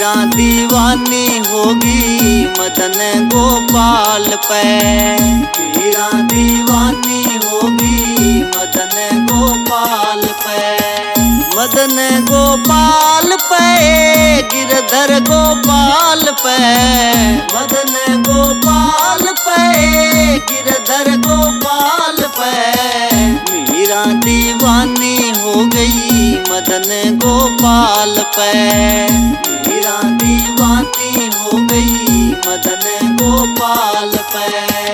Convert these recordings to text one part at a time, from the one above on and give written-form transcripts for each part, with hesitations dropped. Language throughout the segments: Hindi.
मीरा दीवानी होगी मदन गोपाल पे। मीरा दीवानी होगी मदन गोपाल पे। मदन गोपाल पे गिरधर गोपाल पे। मदन गोपाल पे गिरधर गोपाल पे। मीरा दीवानी हो गई मदन गोपाल पे। मीरा दीवानी हो गई मदन गोपाल पे।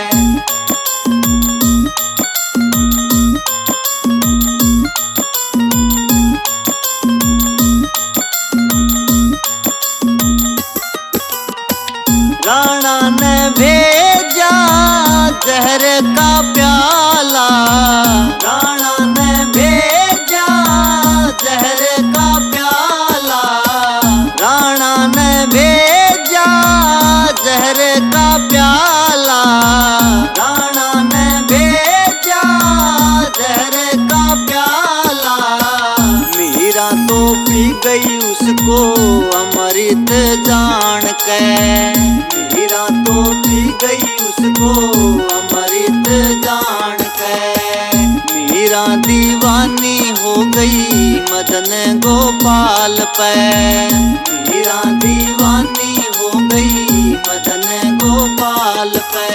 राणा ने भेजा जहर का प्याला। राणा ने भेजा जहर का प्याला। राणा ने भेजा जहर का प्याला। राणा ने भेजा जहर का प्याला। मीरा तो पी गई उसको अमृत जान के। मीरा तो पी गई उसको अमृत जान के। मीरा दीवानी हो गई मदन गोपाल पे। मीरा दीवानी हो गई मदन गोपाल पे।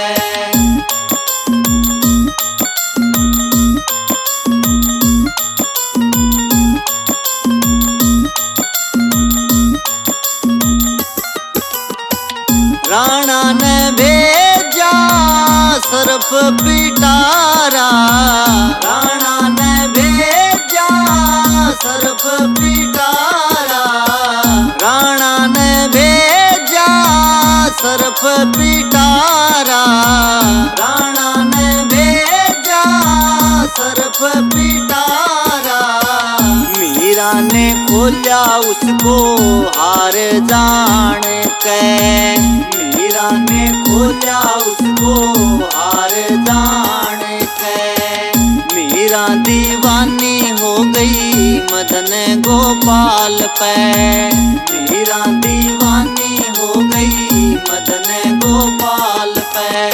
राणा ने भेजा सर्प पिटारा। राणा ने भेजा सर्प पिटारा। राणा ने भेजा सर्प पिटारा। राणा ने भेजा सर्प पिटारा। मीरा ने खोला उसको हार जान के। मीरा ने खोला उसको हार जान के। मीरा दीवानी हो गई मदन गोपाल पे। मीरा दीवानी हो गई मदन गोपाल पे।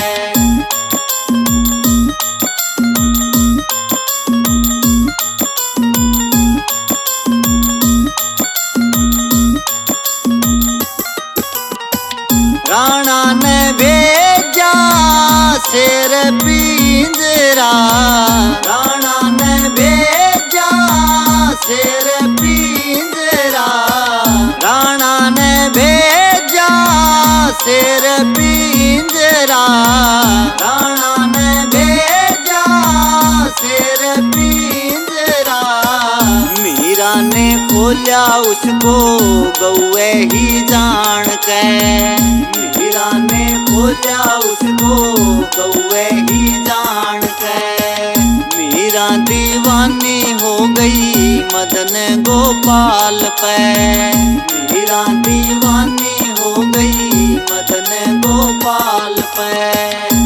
राणा ने भेजा शेर पिंजरा। राणा ने भेजा शेर पिंजरा। राणा ने भेजा शेर पिंजरा। राणा ने भेजा शेर पिंजरा। मीरा ने खोला उसको गौए ही जान के। मीरा ने खोला उसको गौए ही जान के। मीरा दीवानी हो गई मदन गोपाल पे। मीरा दीवानी हो गई मदन गोपाल पे।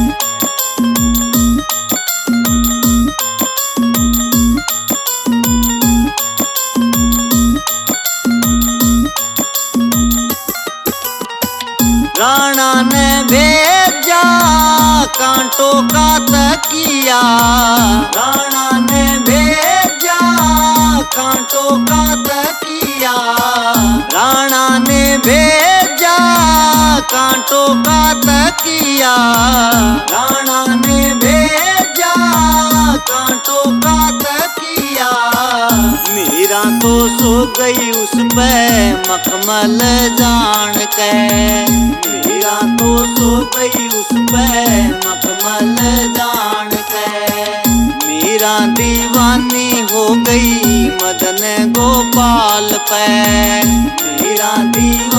राणा ने भेजा कांटों का तकिया। राणा ने भेजा कांटों का तकिया। राणा ने भेजा कांटों का तकिया। राणा ने भेजा कांटों का तकिया। मीरा तो सो गई उस पे मखमल जान के। मीरा तो सो गई उस पे मखमल जान के। मीरा दीवानी हो गई मदन गोपाल पे। मीरा दीवानी